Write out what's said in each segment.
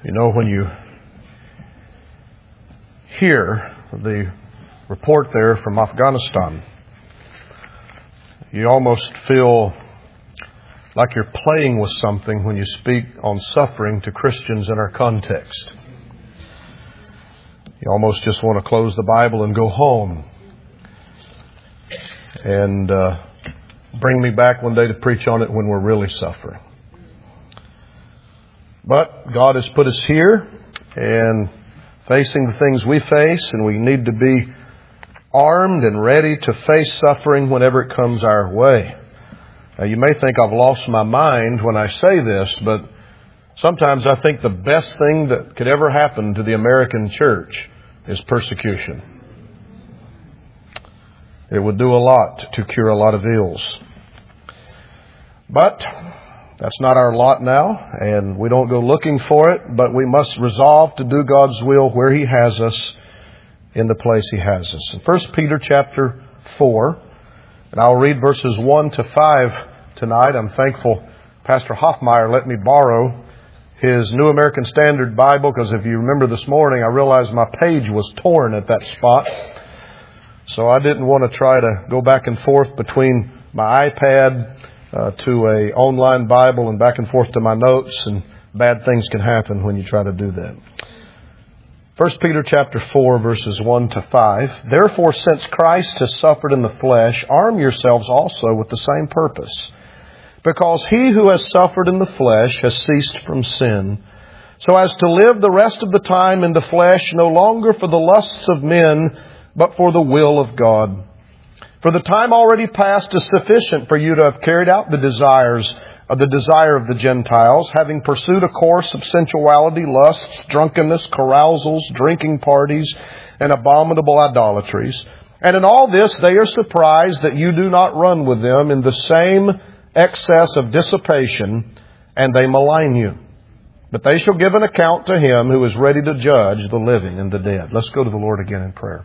You know, when you hear the report there from Afghanistan, you almost feel like you're playing with something when you speak on suffering to Christians in our context. You almost just want to close the Bible and go home and bring me back one day to preach on it when we're really suffering. But God has put us here and facing the things we face, and we need to be armed and ready to face suffering whenever it comes our way. Now, you may think I've lost my mind when I say this, but sometimes I think the best thing that could ever happen to the American church is persecution. It would do a lot to cure a lot of ills. But that's not our lot now, and we don't go looking for it, but we must resolve to do God's will where He has us, in the place He has us. In 1 Peter chapter 4, and I'll read verses 1 to 5 tonight. I'm thankful Pastor Hoffmeyer let me borrow his New American Standard Bible, because if you remember this morning, I realized my page was torn at that spot. So I didn't want to try to go back and forth between my iPad to a online Bible and back and forth to my notes, and bad things can happen when you try to do that. 1 Peter chapter 4, verses 1 to 5. Therefore, since Christ has suffered in the flesh, arm yourselves also with the same purpose. Because he who has suffered in the flesh has ceased from sin, so as to live the rest of the time in the flesh, no longer for the lusts of men, but for the will of God. For the time already past is sufficient for you to have carried out the desire of the Gentiles, having pursued a course of sensuality, lusts, drunkenness, carousals, drinking parties, and abominable idolatries. And in all this they are surprised that you do not run with them in the same excess of dissipation, and they malign you. But they shall give an account to Him who is ready to judge the living and the dead. Let's go to the Lord again in prayer.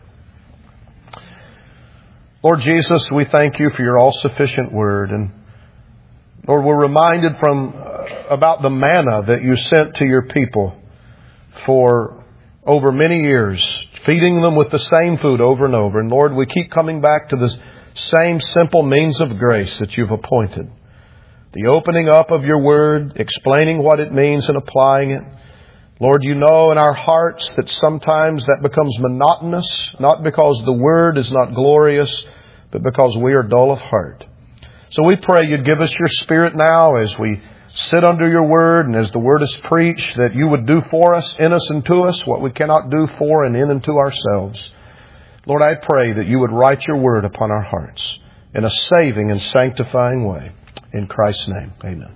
Lord Jesus, we thank You for Your all-sufficient word. And Lord, we're reminded about the manna that You sent to Your people for over many years, feeding them with the same food over and over. And Lord, we keep coming back to the same simple means of grace that You've appointed. The opening up of Your word, explaining what it means and applying it. Lord, You know in our hearts that sometimes that becomes monotonous, not because the word is not glorious, but because we are dull of heart. So we pray You'd give us Your Spirit now as we sit under Your word and as the word is preached, that You would do for us, in us and to us, what we cannot do for and in and to ourselves. Lord, I pray that You would write Your word upon our hearts in a saving and sanctifying way. In Christ's name, amen.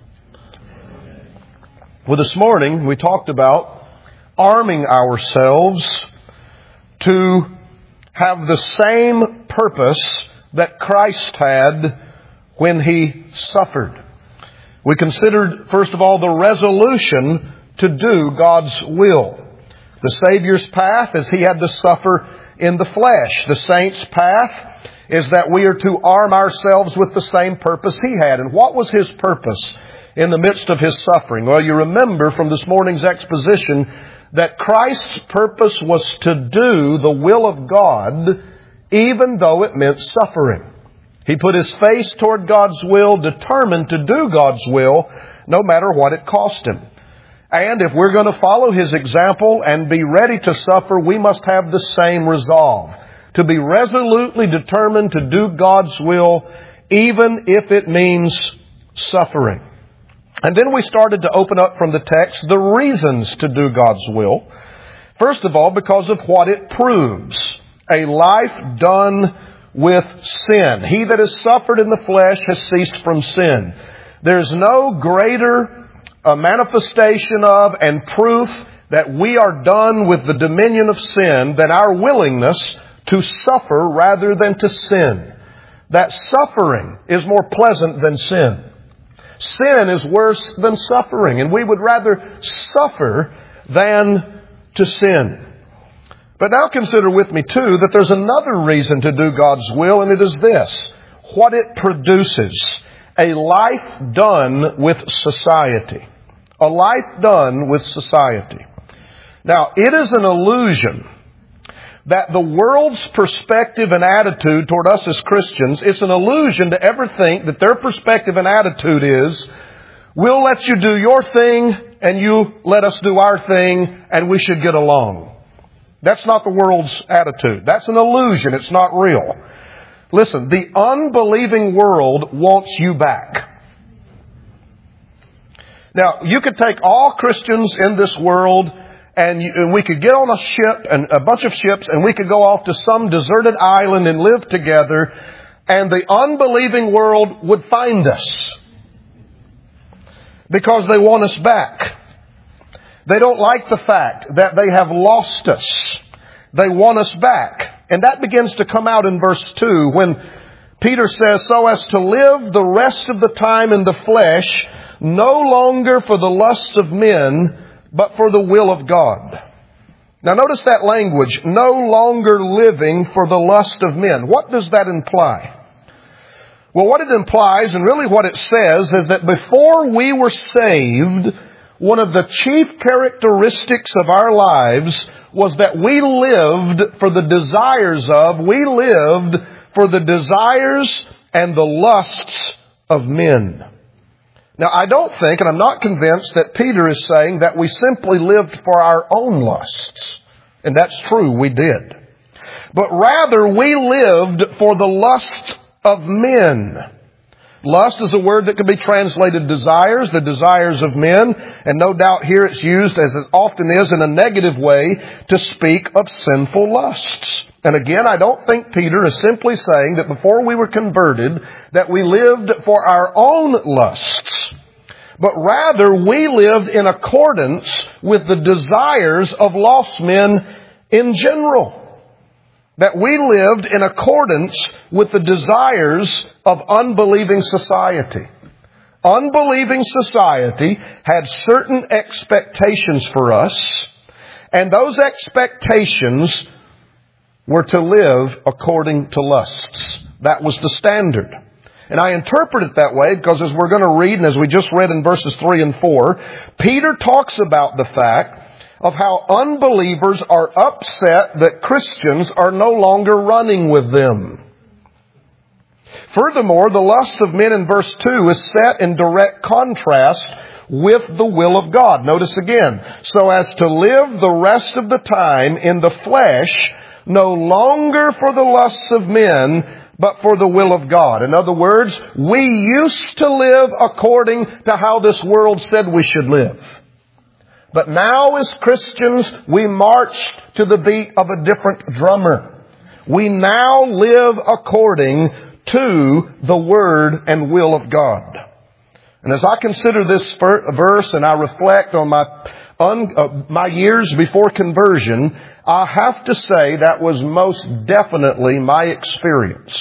Well, this morning we talked about arming ourselves to have the same purpose that Christ had when He suffered. We considered, first of all, the resolution to do God's will. The Savior's path is He had to suffer in the flesh. The saint's path is that we are to arm ourselves with the same purpose He had. And what was His purpose in the midst of His suffering? Well, you remember from this morning's exposition that Christ's purpose was to do the will of God, even though it meant suffering. He put His face toward God's will, determined to do God's will, no matter what it cost Him. And if we're going to follow His example and be ready to suffer, we must have the same resolve, to be resolutely determined to do God's will, even if it means suffering. And then we started to open up from the text the reasons to do God's will. First of all, because of what it proves. A life done with sin. He that has suffered in the flesh has ceased from sin. There's no greater manifestation of and proof that we are done with the dominion of sin than our willingness to suffer rather than to sin. That suffering is more pleasant than sin. Sin is worse than suffering, and we would rather suffer than to sin. But now consider with me, too, that there's another reason to do God's will, and it is this: what it produces. A life done with society. A life done with society. Now, it is an illusion that the world's perspective and attitude toward us as Christians, it's an illusion to ever think that their perspective and attitude is, we'll let you do your thing and you let us do our thing and we should get along. That's not the world's attitude. That's an illusion. It's not real. Listen, the unbelieving world wants you back. Now, you could take all Christians in this world and we could get on a ship, and a bunch of ships, and we could go off to some deserted island and live together, and the unbelieving world would find us because they want us back. They don't like the fact that they have lost us. They want us back. And that begins to come out in verse 2 when Peter says, so as to live the rest of the time in the flesh, no longer for the lusts of men, but for the will of God. Now notice that language, no longer living for the lust of men. What does that imply? Well, what it implies, and really what it says, is that before we were saved, one of the chief characteristics of our lives was that we lived for the desires and the lusts of men. Now, I don't think, and I'm not convinced, that Peter is saying that we simply lived for our own lusts. And that's true, we did. But rather, we lived for the lusts of men. Lust is a word that can be translated desires, the desires of men. And no doubt here it's used, as it often is, in a negative way to speak of sinful lusts. And again, I don't think Peter is simply saying that before we were converted that we lived for our own lusts. But rather, we lived in accordance with the desires of lost men in general. That we lived in accordance with the desires of unbelieving society. Unbelieving society had certain expectations for us, and those expectations were to live according to lusts. That was the standard. And I interpret it that way because as we're going to read, and as we just read in verses 3 and 4, Peter talks about the fact of how unbelievers are upset that Christians are no longer running with them. Furthermore, the lust of men in verse 2 is set in direct contrast with the will of God. Notice again, so as to live the rest of the time in the flesh, no longer for the lusts of men, but for the will of God. In other words, we used to live according to how this world said we should live. But now as Christians, we march to the beat of a different drummer. We now live according to the Word and will of God. And as I consider this verse and I reflect on my years before conversion, I have to say that was most definitely my experience.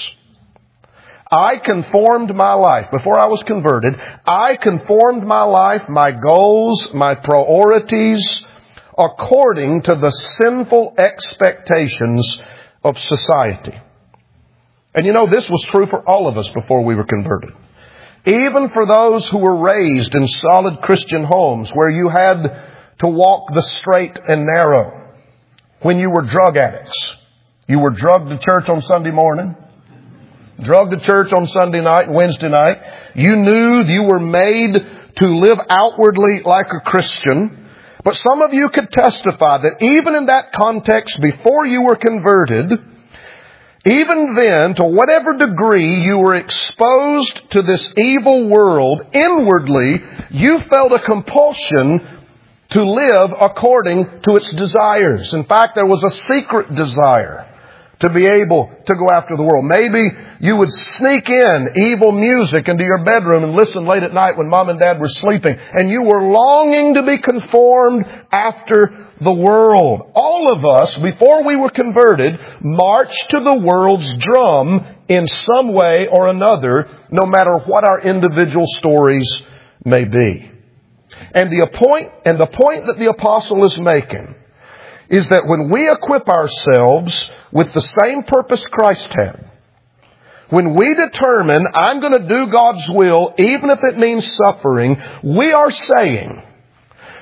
I conformed my life, before I was converted, I conformed my life, my goals, my priorities, according to the sinful expectations of society. And you know, this was true for all of us before we were converted. Even for those who were raised in solid Christian homes where you had to walk the straight and narrow. When you were drug addicts, you were drugged to church on Sunday morning, drugged to church on Sunday night and Wednesday night. You knew you were made to live outwardly like a Christian. But some of you could testify that even in that context, before you were converted, even then, to whatever degree you were exposed to this evil world, inwardly, you felt a compulsion to live according to its desires. In fact, there was a secret desire to be able to go after the world. Maybe you would sneak in evil music into your bedroom and listen late at night when mom and dad were sleeping. And you were longing to be conformed after the world. All of us, before we were converted, marched to the world's drum in some way or another, no matter what our individual stories may be. And the point that the apostle is making is that when we equip ourselves with the same purpose Christ had, when we determine, I'm going to do God's will, even if it means suffering, we are saying,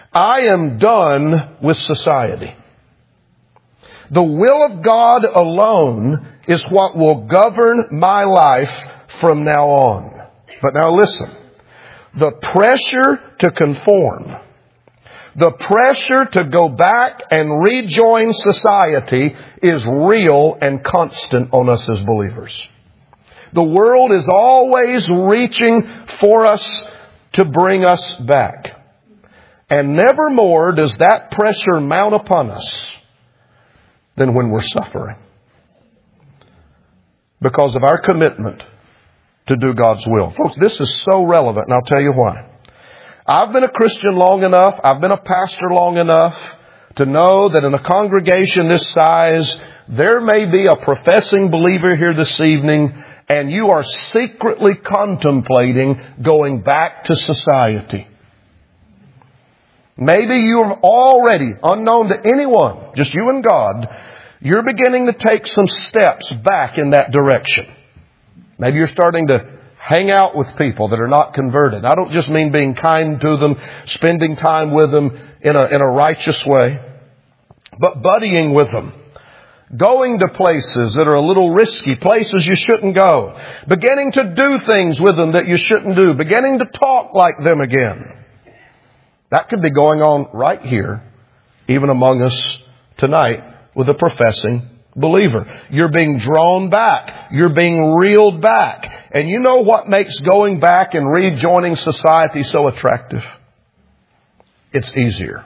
I am done with society. The will of God alone is what will govern my life from now on. But now listen, the pressure to conform, the pressure to go back and rejoin society is real and constant on us as believers. The world is always reaching for us to bring us back. And never more does that pressure mount upon us than when we're suffering, because of our commitment to do God's will. Folks, this is so relevant, and I'll tell you why. I've been a Christian long enough, I've been a pastor long enough to know that in a congregation this size, there may be a professing believer here this evening, and you are secretly contemplating going back to society. Maybe you're already, unknown to anyone, just you and God, you're beginning to take some steps back in that direction. Maybe you're starting to hang out with people that are not converted. I don't just mean being kind to them, spending time with them in a righteous way, but buddying with them. Going to places that are a little risky, places you shouldn't go. Beginning to do things with them that you shouldn't do. Beginning to talk like them again. That could be going on right here, even among us tonight, with a professing believer. You're being drawn back. You're being reeled back. And you know what makes going back and rejoining society so attractive? It's easier.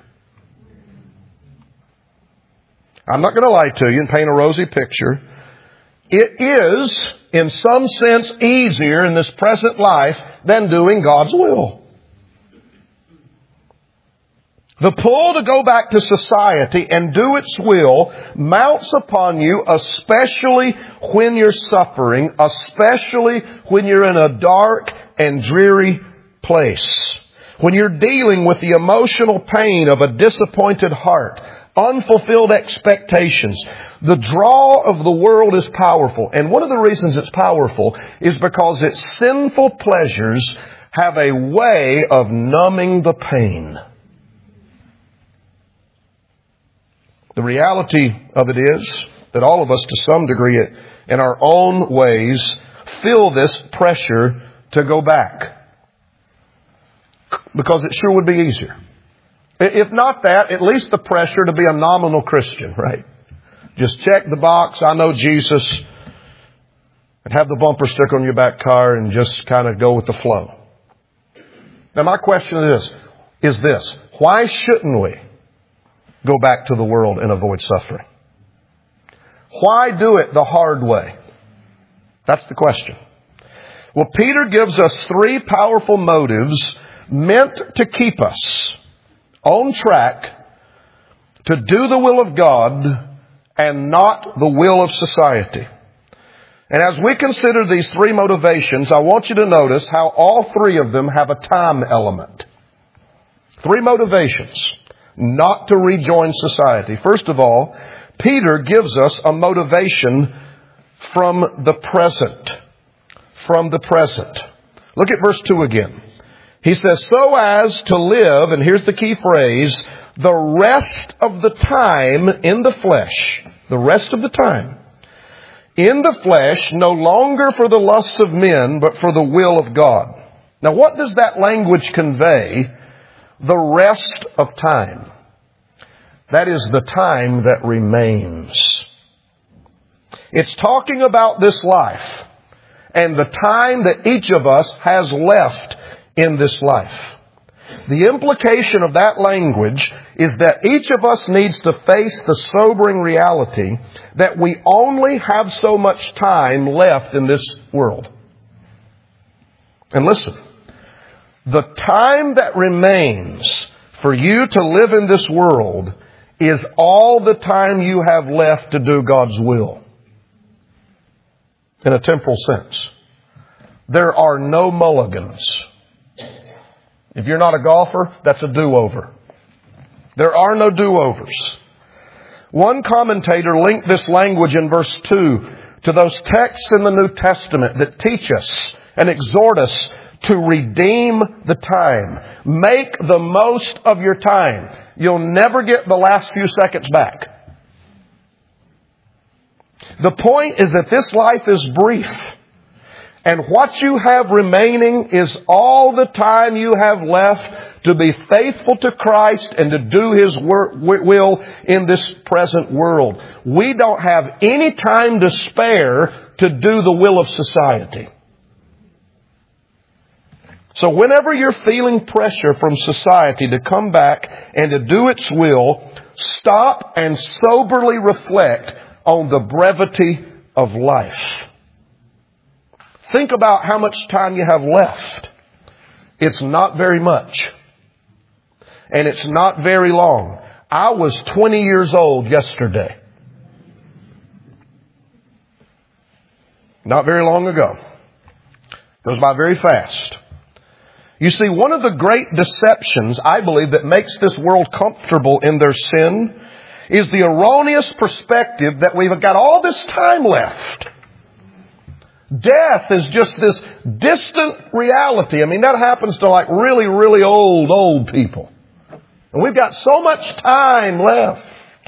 I'm not going to lie to you and paint a rosy picture. It is, in some sense, easier in this present life than doing God's will. The pull to go back to society and do its will mounts upon you, especially when you're suffering, especially when you're in a dark and dreary place. When you're dealing with the emotional pain of a disappointed heart, unfulfilled expectations. The draw of the world is powerful. And one of the reasons it's powerful is because its sinful pleasures have a way of numbing the pain. The reality of it is that all of us, to some degree, in our own ways, feel this pressure to go back. Because it sure would be easier. If not that, at least the pressure to be a nominal Christian, right? Just check the box, I know Jesus, and have the bumper sticker on your back car and just kind of go with the flow. Now my question is this. Why shouldn't we go back to the world and avoid suffering? Why do it the hard way? That's the question. Well, Peter gives us three powerful motives meant to keep us on track to do the will of God and not the will of society. And as we consider these three motivations, I want you to notice how all three of them have a time element. Three motivations not to rejoin society. First of all, Peter gives us a motivation from the present. From the present. Look at verse 2 again. He says, so as to live, and here's the key phrase, the rest of the time in the flesh. The rest of the time. In the flesh, no longer for the lusts of men, but for the will of God. Now what does that language convey? The rest of time. That is the time that remains. It's talking about this life and the time that each of us has left in this life. The implication of that language is that each of us needs to face the sobering reality that we only have so much time left in this world. And listen, the time that remains for you to live in this world is all the time you have left to do God's will. In a temporal sense. There are no mulligans. If you're not a golfer, that's a do-over. There are no do-overs. One commentator linked this language in verse 2 to those texts in the New Testament that teach us and exhort us to redeem the time. Make the most of your time. You'll never get the last few seconds back. The point is that this life is brief. And what you have remaining is all the time you have left to be faithful to Christ and to do His will in this present world. We don't have any time to spare to do the will of society. So whenever you're feeling pressure from society to come back and to do its will, stop and soberly reflect on the brevity of life. Think about how much time you have left. It's not very much. And it's not very long. I was 20 years old yesterday. Not very long ago. Goes by very fast. You see, one of the great deceptions, I believe, that makes this world comfortable in their sin is the erroneous perspective that we've got all this time left. Death is just this distant reality. I mean, that happens to like really, really old people. And we've got so much time left.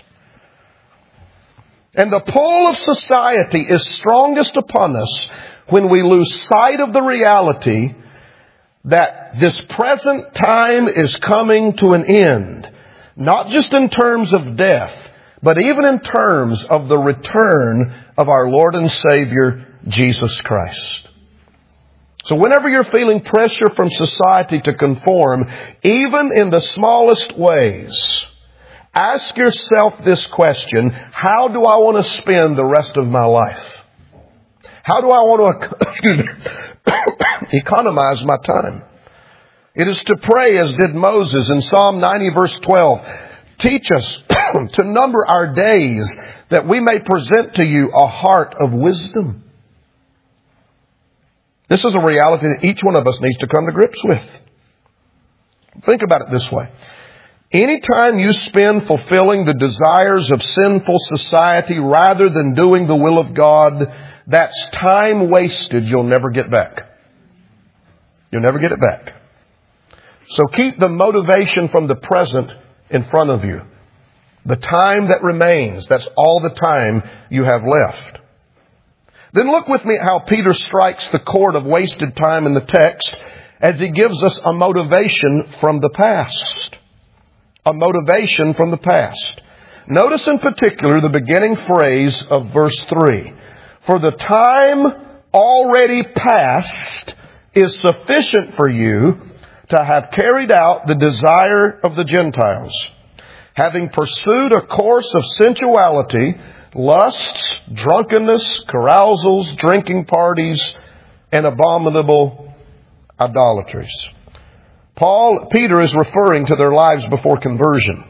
And the pull of society is strongest upon us when we lose sight of the reality that this present time is coming to an end. Not just in terms of death, but even in terms of the return of our Lord and Savior, Jesus Christ. So whenever you're feeling pressure from society to conform, even in the smallest ways, ask yourself this question: how do I want to spend the rest of my life? How do I want to economize my time? It is to pray as did Moses in Psalm 90 verse 12. Teach us to number our days that we may present to you a heart of wisdom. This is a reality that each one of us needs to come to grips with. Think about it this way. Anytime you spend fulfilling the desires of sinful society rather than doing the will of God, that's time wasted you'll never get back. You'll never get it back. So keep the motivation from the present in front of you. The time that remains, that's all the time you have left. Then look with me at how Peter strikes the chord of wasted time in the text as he gives us a motivation from the past. A motivation from the past. Notice in particular the beginning phrase of verse 3. For the time already past is sufficient for you to have carried out the desire of the Gentiles, having pursued a course of sensuality, lusts, drunkenness, carousals, drinking parties, and abominable idolatries. Peter is referring to their lives before conversion.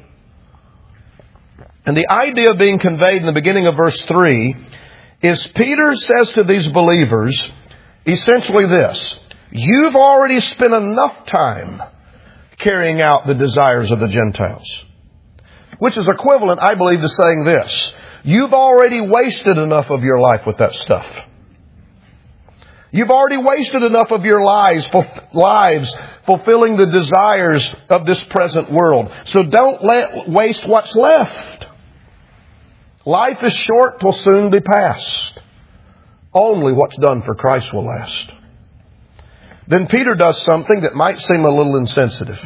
And the idea being conveyed in the beginning of verse 3 is Peter says to these believers essentially this: you've already spent enough time carrying out the desires of the Gentiles. Which is equivalent, I believe, to saying this: you've already wasted enough of your life with that stuff. You've already wasted enough of your lives fulfilling the desires of this present world. So don't waste what's left. Life is short, will soon be past. Only what's done for Christ will last. Then Peter does something that might seem a little insensitive.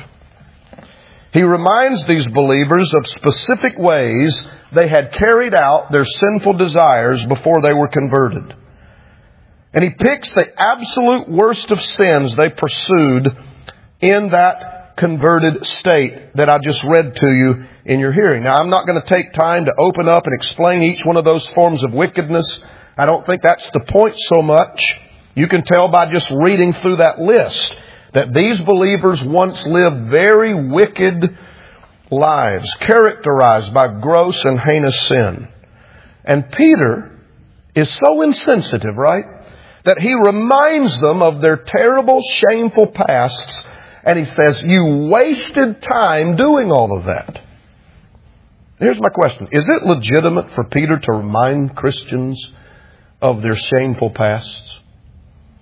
He reminds these believers of specific ways they had carried out their sinful desires before they were converted. And he picks the absolute worst of sins they pursued in that converted state that I just read to you in your hearing. Now, I'm not going to take time to open up and explain each one of those forms of wickedness. I don't think that's the point so much. You can tell by just reading through that list that these believers once lived very wicked lives, characterized by gross and heinous sin. And Peter is so insensitive, right, that he reminds them of their terrible, shameful pasts, and he says, you wasted time doing all of that. Here's my question. Is it legitimate for Peter to remind Christians of their shameful pasts?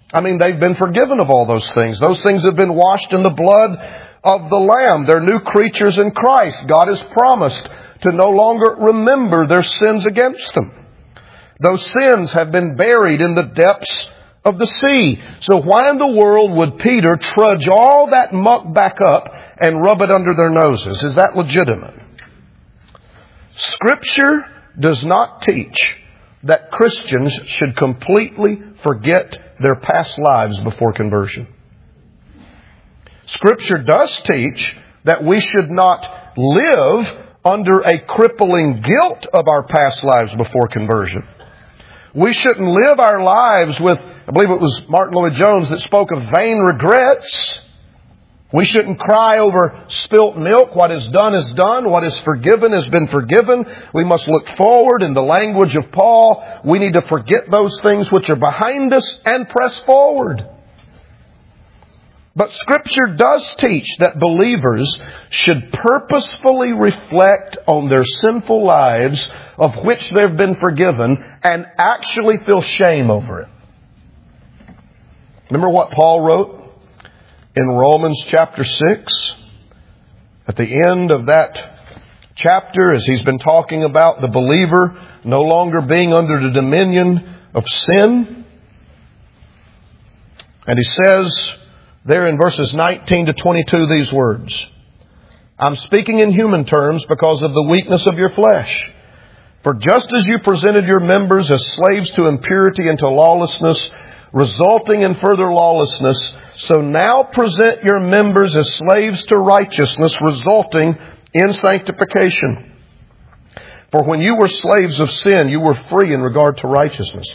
I mean, they've been forgiven of all those things. Those things have been washed in the blood of the Lamb. They're new creatures in Christ. God has promised to no longer remember their sins against them. Those sins have been buried in the depths of the sea. So why in the world would Peter trudge all that muck back up and rub it under their noses? Is that legitimate? Scripture does not teach that Christians should completely forget their past lives before conversion. Scripture does teach that we should not live under a crippling guilt of our past lives before conversion. We shouldn't live our lives with, I believe it was Martin Lloyd-Jones that spoke of vain regrets. We shouldn't cry over spilt milk. What is done is done. What is forgiven has been forgiven. We must look forward. In the language of Paul, we need to forget those things which are behind us and press forward. But Scripture does teach that believers should purposefully reflect on their sinful lives of which they've been forgiven and actually feel shame over it. Remember what Paul wrote in Romans chapter 6? At the end of that chapter, as he's been talking about the believer no longer being under the dominion of sin. And he says there in verses 19 to 22 these words, I'm speaking in human terms because of the weakness of your flesh. For just as you presented your members as slaves to impurity and to lawlessness, resulting in further lawlessness, so now present your members as slaves to righteousness, resulting in sanctification. For when you were slaves of sin, you were free in regard to righteousness.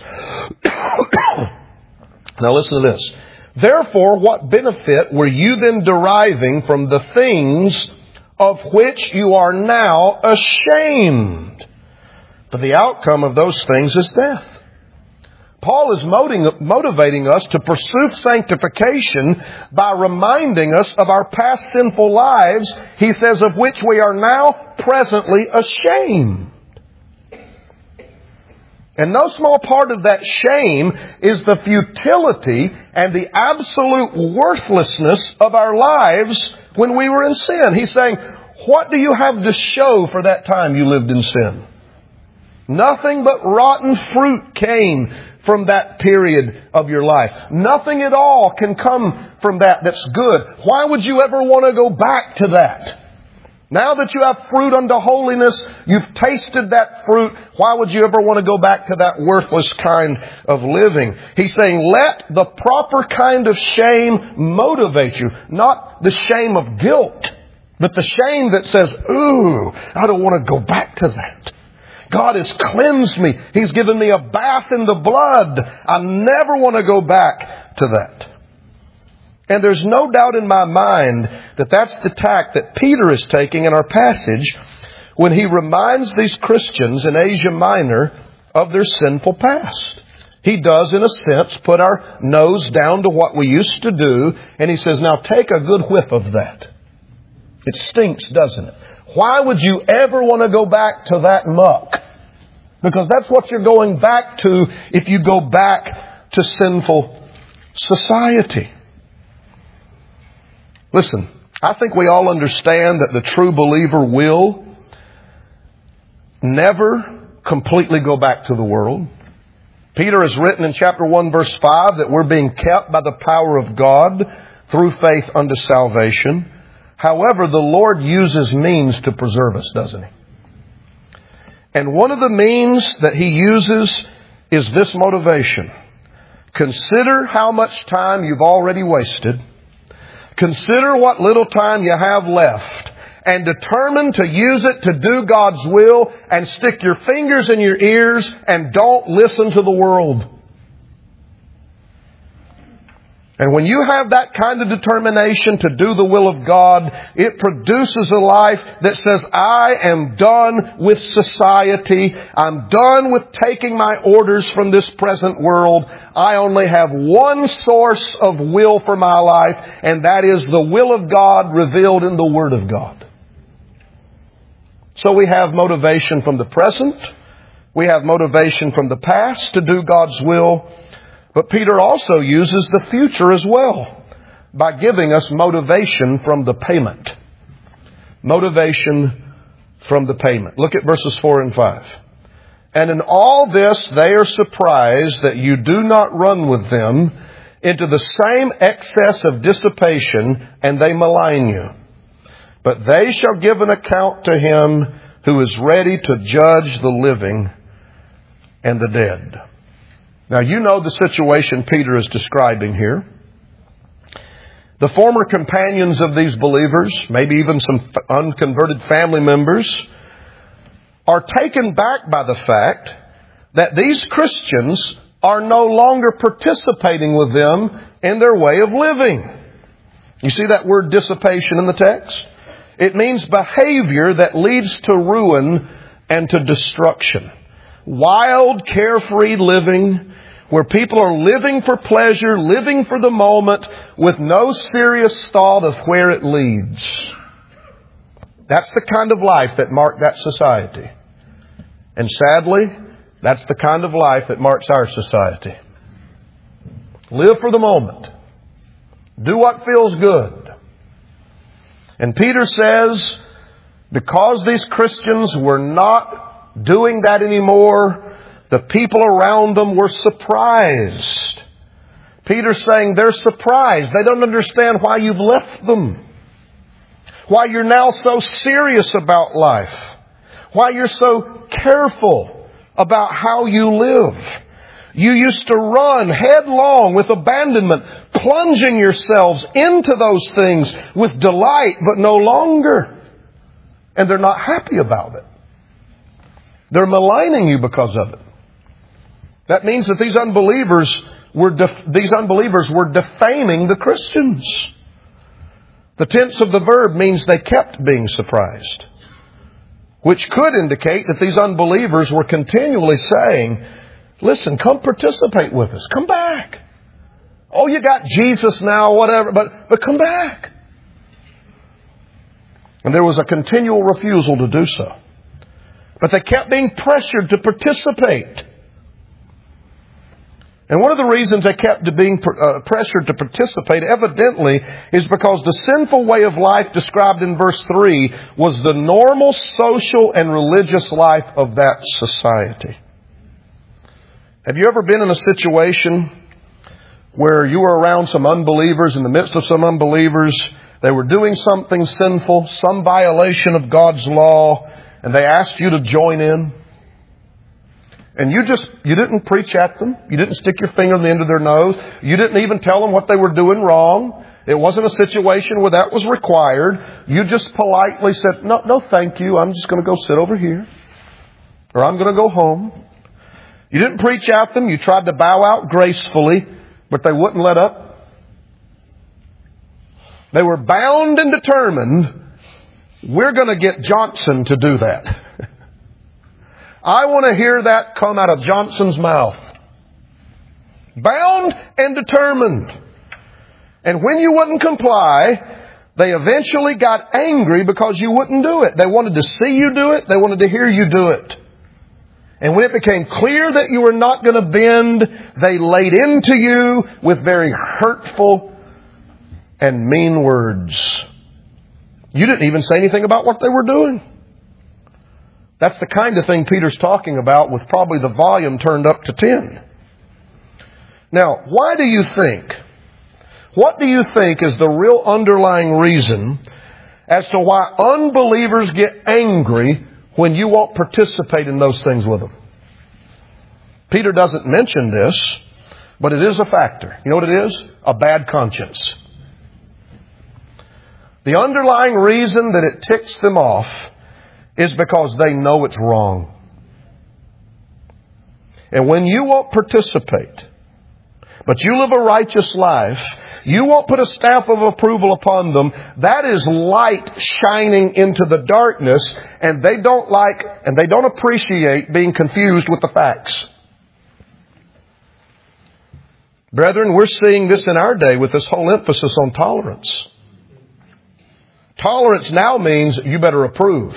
Now listen to this. Therefore, what benefit were you then deriving from the things of which you are now ashamed? For the outcome of those things is death. Paul is motivating us to pursue sanctification by reminding us of our past sinful lives, he says, of which we are now presently ashamed. And no small part of that shame is the futility and the absolute worthlessness of our lives when we were in sin. He's saying, what do you have to show for that time you lived in sin? Nothing but rotten fruit came from that period of your life. Nothing at all can come from that that's good. Why would you ever want to go back to that? Now that you have fruit unto holiness, you've tasted that fruit, why would you ever want to go back to that worthless kind of living? He's saying, let the proper kind of shame motivate you. Not the shame of guilt, but the shame that says, ooh, I don't want to go back to that. God has cleansed me. He's given me a bath in the blood. I never want to go back to that. And there's no doubt in my mind that that's the tack that Peter is taking in our passage when he reminds these Christians in Asia Minor of their sinful past. He does, in a sense, put our nose down to what we used to do, and he says, now take a good whiff of that. It stinks, doesn't it? Why would you ever want to go back to that muck? Because that's what you're going back to if you go back to sinful society. Listen, I think we all understand that the true believer will never completely go back to the world. Peter has written in chapter 1 verse 5 that we're being kept by the power of God through faith unto salvation. However, the Lord uses means to preserve us, doesn't He? And one of the means that He uses is this motivation. Consider how much time you've already wasted. Consider what little time you have left. And determine to use it to do God's will and stick your fingers in your ears and don't listen to the world. And when you have that kind of determination to do the will of God, it produces a life that says, I am done with society. I'm done with taking my orders from this present world. I only have one source of will for my life, and that is the will of God revealed in the Word of God. So we have motivation from the present. We have motivation from the past to do God's will. But Peter also uses the future as well by giving us motivation from the payment. Motivation from the payment. Look at verses 4 and 5. And in all this they are surprised that you do not run with them into the same excess of dissipation, and they malign you. But they shall give an account to Him who is ready to judge the living and the dead. Now you know the situation Peter is describing here. The former companions of these believers, maybe even some unconverted family members, are taken back by the fact that these Christians are no longer participating with them in their way of living. You see that word dissipation in the text? It means behavior that leads to ruin and to destruction. Wild, carefree living, where people are living for pleasure, living for the moment, with no serious thought of where it leads. That's the kind of life that marked that society. And sadly, that's the kind of life that marks our society. Live for the moment. Do what feels good. And Peter says, because these Christians were not doing that anymore, the people around them were surprised. Peter's saying they're surprised. They don't understand why you've left them. Why you're now so serious about life. Why you're so careful about how you live. You used to run headlong with abandonment, plunging yourselves into those things with delight, but no longer. And they're not happy about it. They're maligning you because of it. That means that these unbelievers were defaming the Christians. The tense of the verb means they kept being surprised, which could indicate that these unbelievers were continually saying, listen, come participate with us. Come back. Oh, you got Jesus now, whatever, but come back. And there was a continual refusal to do so. But they kept being pressured to participate. And one of the reasons they kept being pressured to participate, evidently, is because the sinful way of life described in verse 3 was the normal social and religious life of that society. Have you ever been in a situation where you were around some unbelievers, in the midst of some unbelievers, they were doing something sinful, some violation of God's law, and they asked you to join in? And you didn't preach at them. You didn't stick your finger in the end of their nose. You didn't even tell them what they were doing wrong. It wasn't a situation where that was required. You just politely said, no, thank you. I'm just going to go sit over here. Or I'm going to go home. You didn't preach at them. You tried to bow out gracefully, but they wouldn't let up. They were bound and determined, we're going to get Johnson to do that. I want to hear that come out of Johnson's mouth. Bound and determined. And when you wouldn't comply, they eventually got angry because you wouldn't do it. They wanted to see you do it. They wanted to hear you do it. And when it became clear that you were not going to bend, they laid into you with very hurtful and mean words. You didn't even say anything about what they were doing. That's the kind of thing Peter's talking about, with probably the volume turned up to 10. Now, what do you think is the real underlying reason as to why unbelievers get angry when you won't participate in those things with them? Peter doesn't mention this, but it is a factor. You know what it is? A bad conscience. The underlying reason that it ticks them off is because they know it's wrong. And when you won't participate, but you live a righteous life, you won't put a stamp of approval upon them, that is light shining into the darkness, and they don't appreciate being confused with the facts. Brethren, we're seeing this in our day with this whole emphasis on tolerance. Tolerance now means you better approve.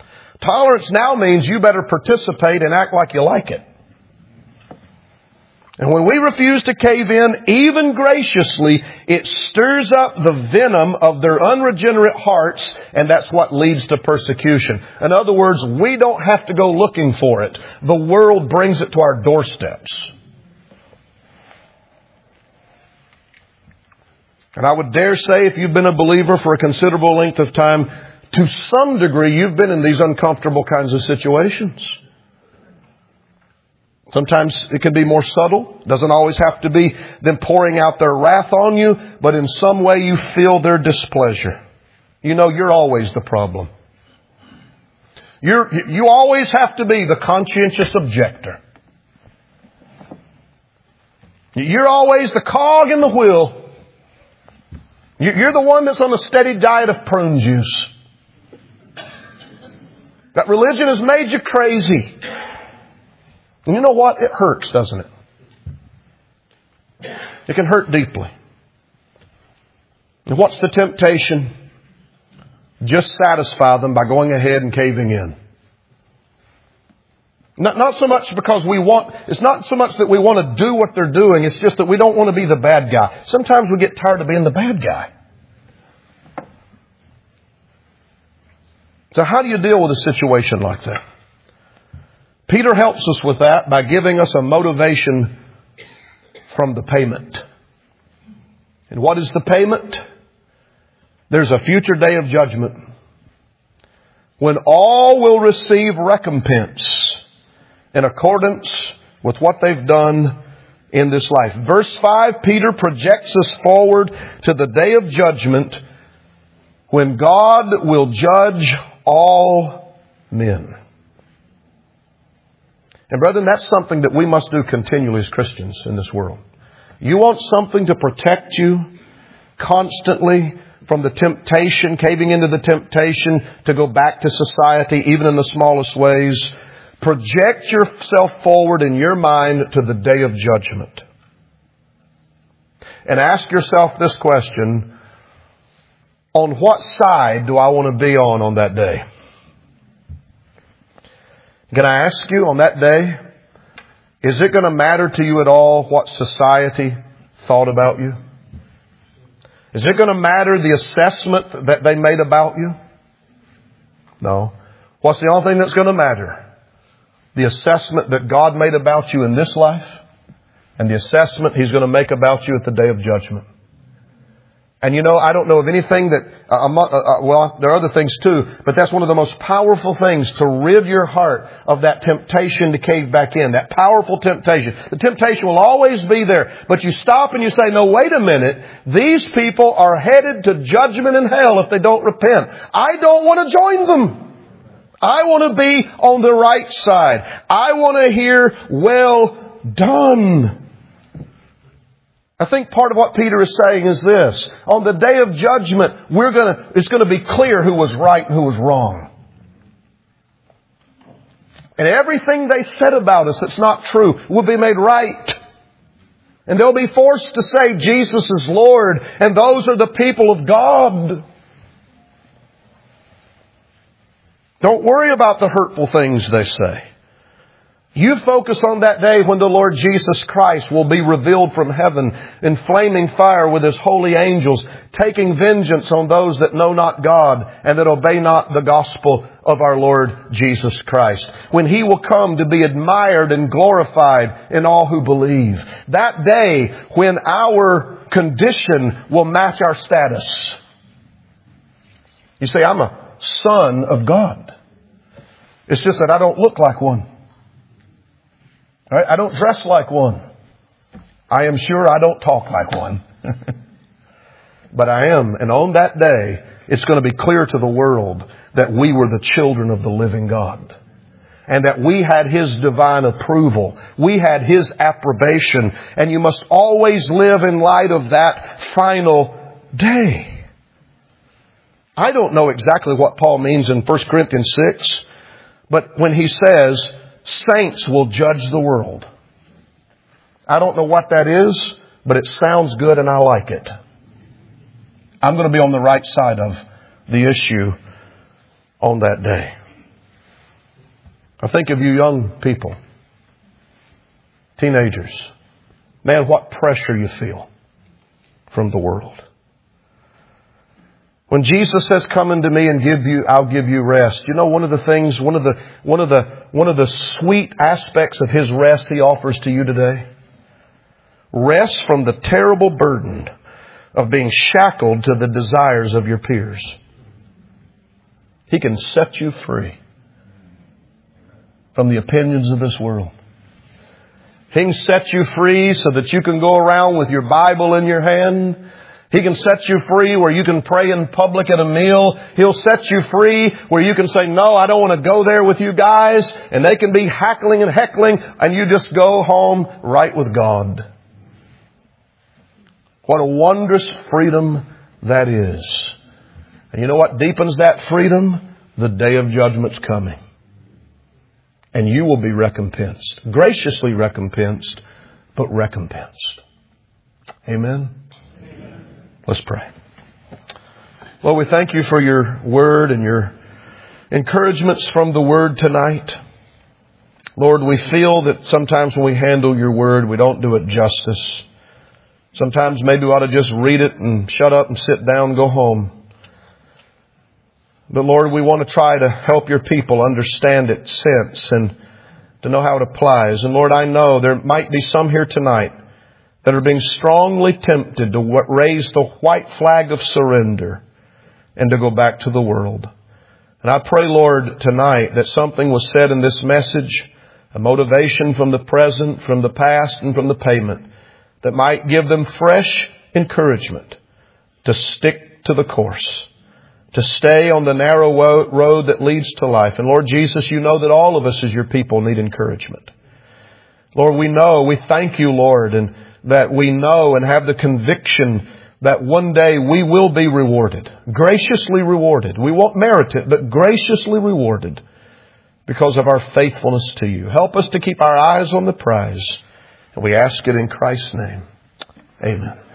Tolerance now means you better participate and act like you like it. And when we refuse to cave in, even graciously, it stirs up the venom of their unregenerate hearts, and that's what leads to persecution. In other words, we don't have to go looking for it. The world brings it to our doorsteps. And I would dare say, if you've been a believer for a considerable length of time, to some degree you've been in these uncomfortable kinds of situations. Sometimes it can be more subtle. It doesn't always have to be them pouring out their wrath on you, but in some way you feel their displeasure. You know, you're always the problem. You always have to be the conscientious objector. You're always the cog in the wheel. You're the one that's on a steady diet of prune juice. That religion has made you crazy. And you know what? It hurts, doesn't it? It can hurt deeply. And what's the temptation? Just satisfy them by going ahead and caving in. Not so much because it's not so much that we want to do what they're doing. It's just that we don't want to be the bad guy. Sometimes we get tired of being the bad guy. So how do you deal with a situation like that? Peter helps us with that by giving us a motivation from the payment. And what is the payment? There's a future day of judgment when all will receive recompense in accordance with what they've done in this life. Verse 5, Peter projects us forward to the day of judgment when God will judge all men. And brethren, that's something that we must do continually as Christians in this world. You want something to protect you constantly from the temptation, caving into the temptation to go back to society, even in the smallest ways. Project yourself forward in your mind to the day of judgment. And ask yourself this question: on what side do I want to be on that day? Can I ask you on that day, is it going to matter to you at all what society thought about you? Is it going to matter the assessment that they made about you? No. What's the only thing that's going to matter? The assessment that God made about you in this life and the assessment He's going to make about you at the day of judgment. And you know, I don't know of anything that, well, there are other things too, but that's one of the most powerful things, to rid your heart of that temptation to cave back in. That powerful temptation. The temptation will always be there, but you stop and you say, no, wait a minute. These people are headed to judgment in hell if they don't repent. I don't want to join them. I want to be on the right side. I want to hear, well done. I think part of what Peter is saying is this: on the day of judgment, it's going to be clear who was right and who was wrong. And everything they said about us that's not true will be made right. And they'll be forced to say Jesus is Lord, and those are the people of God. Don't worry about the hurtful things they say. You focus on that day when the Lord Jesus Christ will be revealed from heaven in flaming fire with His holy angels, taking vengeance on those that know not God and that obey not the gospel of our Lord Jesus Christ. When He will come to be admired and glorified in all who believe. That day when our condition will match our status. You say, I'm a son of God. It's just that I don't look like one. I don't dress like one. I am sure I don't talk like one. But I am. And on that day, it's going to be clear to the world that we were the children of the living God. And that we had His divine approval. We had His approbation. And you must always live in light of that final day. I don't know exactly what Paul means in 1 Corinthians 6. But when he says, saints will judge the world. I don't know what that is, but it sounds good and I like it. I'm going to be on the right side of the issue on that day. I think of you young people, teenagers. Man, what pressure you feel from the world. When Jesus says, "Come unto me and I'll give you rest." You know, one of the things, one of the sweet aspects of His rest He offers to you today. Rest from the terrible burden of being shackled to the desires of your peers. He can set you free from the opinions of this world. He can set you free so that you can go around with your Bible in your hand. He can set you free where you can pray in public at a meal. He'll set you free where you can say, "No, I don't want to go there with you guys." And they can be hackling and heckling, and you just go home right with God. What a wondrous freedom that is. And you know what deepens that freedom? The day of judgment's coming. And you will be recompensed. Graciously recompensed, but recompensed. Amen? Amen. Let's pray. Lord, we thank you for your word and your encouragements from the word tonight. Lord, we feel that sometimes when we handle your word, we don't do it justice. Sometimes maybe we ought to just read it and shut up and sit down and go home. But Lord, we want to try to help your people understand its sense and to know how it applies. And Lord, I know there might be some here tonight that are being strongly tempted to raise the white flag of surrender and to go back to the world. And I pray, Lord, tonight that something was said in this message, a motivation from the present, from the past, and from the payment, that might give them fresh encouragement to stick to the course, to stay on the narrow road that leads to life. And Lord Jesus, you know that all of us as your people need encouragement. Lord, we thank you, Lord, and that we know and have the conviction that one day we will be rewarded, graciously rewarded. We won't merit it, but graciously rewarded because of our faithfulness to you. Help us to keep our eyes on the prize. And we ask it in Christ's name. Amen.